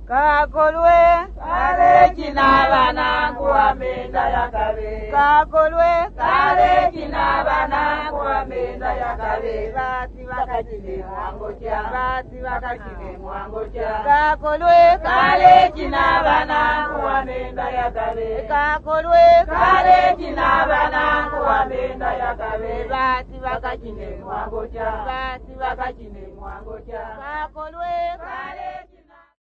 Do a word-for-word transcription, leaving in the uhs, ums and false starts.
Kakolwe kale kinabana kuamenda yakabe Kakolwe kale kinabana kuamenda yakabe bati bakachine mwango cha bati bakachine mwango cha Kakolwe kale kinabana kuamenda yakabe Kakolwe kale kinabana kuamenda yakabe bati bakachine mwango cha bati bakachine mwango cha Kakolwe kale